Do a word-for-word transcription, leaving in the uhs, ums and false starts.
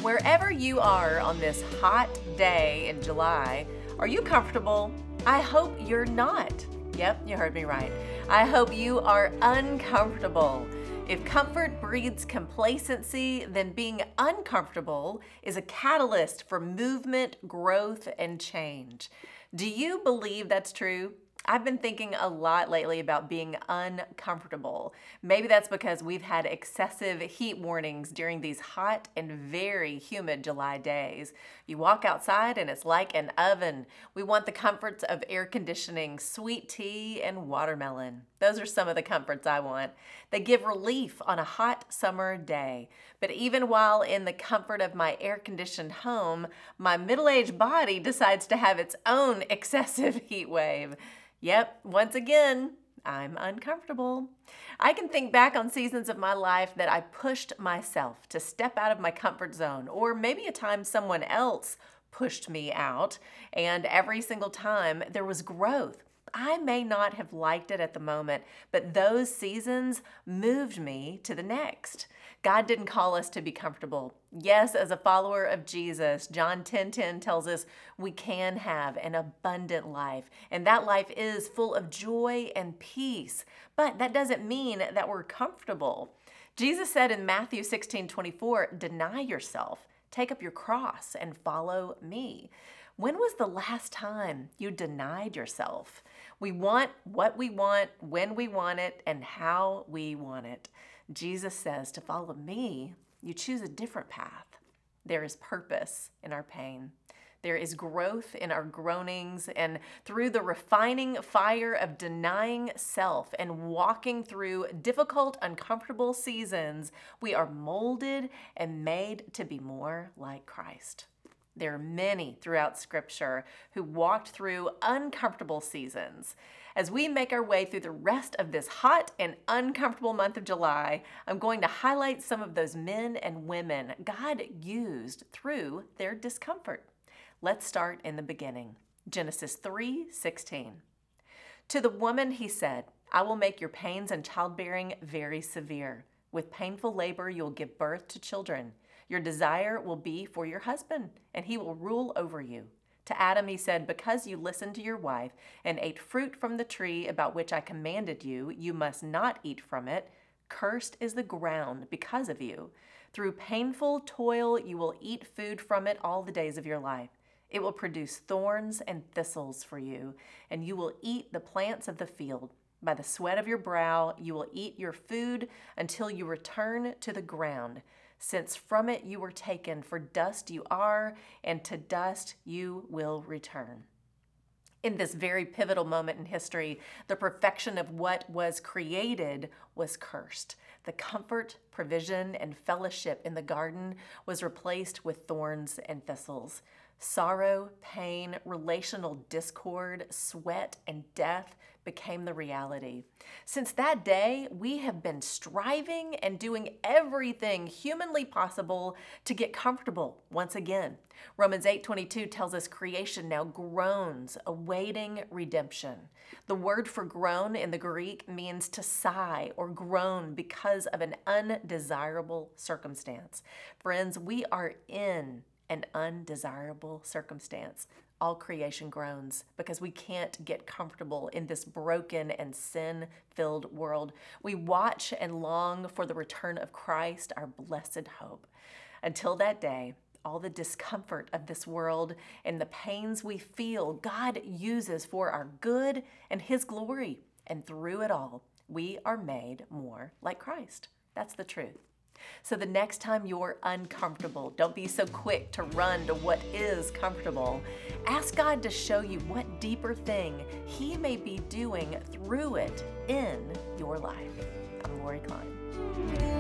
Wherever you are on this hot day in July, are you comfortable? I hope you're not. Yep, you heard me right. I hope you are uncomfortable. If comfort breeds complacency, then being uncomfortable is a catalyst for movement, growth, and change. Do you believe that's true? I've been thinking a lot lately about being uncomfortable. Maybe that's because we've had excessive heat warnings during these hot and very humid July days. You walk outside and it's like an oven. We want the comforts of air conditioning, sweet tea, and watermelon. Those are some of the comforts I want. They give relief on a hot summer day. But even while in the comfort of my air-conditioned home, my middle-aged body decides to have its own excessive heat wave. Yep, once again, I'm uncomfortable. I can think back on seasons of my life that I pushed myself to step out of my comfort zone, or maybe a time someone else pushed me out, and every single time there was growth. I may not have liked it at the moment, but those seasons moved me to the next. God didn't call us to be comfortable. Yes, as a follower of Jesus, John ten ten tells us we can have an abundant life, and that life is full of joy and peace. But that doesn't mean that we're comfortable. Jesus said in Matthew sixteen twenty-four, "Deny yourself, take up your cross, and follow me." When was the last time you denied yourself? We want what we want, when we want it, and how we want it. Jesus says to follow me, you choose a different path. There is purpose in our pain. There is growth in our groanings, and through the refining fire of denying self and walking through difficult, uncomfortable seasons, we are molded and made to be more like Christ. There are many throughout Scripture who walked through uncomfortable seasons. As we make our way through the rest of this hot and uncomfortable month of July, I'm going to highlight some of those men and women God used through their discomfort. Let's start in the beginning. Genesis three sixteen. To the woman he said, "I will make your pains in childbearing very severe. With painful labor you will give birth to children. Your desire will be for your husband, and he will rule over you." To Adam he said, "Because you listened to your wife and ate fruit from the tree about which I commanded you, you must not eat from it. Cursed is the ground because of you. Through painful toil you will eat food from it all the days of your life. It will produce thorns and thistles for you, and you will eat the plants of the field. By the sweat of your brow you will eat your food until you return to the ground, since from it you were taken, for dust you are, and to dust you will return." In this very pivotal moment in history, the perfection of what was created was cursed. The comfort, provision, and fellowship in the garden was replaced with thorns and thistles. Sorrow, pain, relational discord, sweat, and death became the reality. Since that day, we have been striving and doing everything humanly possible to get comfortable once again. Romans eight twenty-two tells us creation now groans, awaiting redemption. The word for groan in the Greek means to sigh or groan because of an undesirable circumstance. Friends, we are in an undesirable circumstance. All creation groans because we can't get comfortable in this broken and sin-filled world. We watch and long for the return of Christ, our blessed hope. Until that day, all the discomfort of this world and the pains we feel, God uses for our good and His glory. And through it all, we are made more like Christ. That's the truth. So the next time you're uncomfortable, don't be so quick to run to what is comfortable. Ask God to show you what deeper thing He may be doing through it in your life. I'm Lori Klein.